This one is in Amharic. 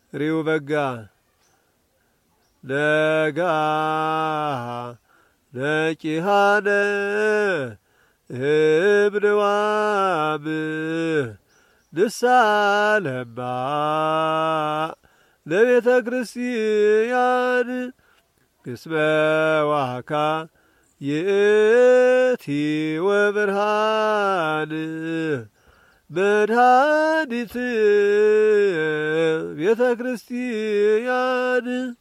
ሪው በጋ ለጋ ለቂሃነ እብንዋብ ንሳለማ ለቤተ ክርስቲያን እስመ ዋካ ይእቲ ወብርሃን መድኃኒት ቤተ ክርስቲያን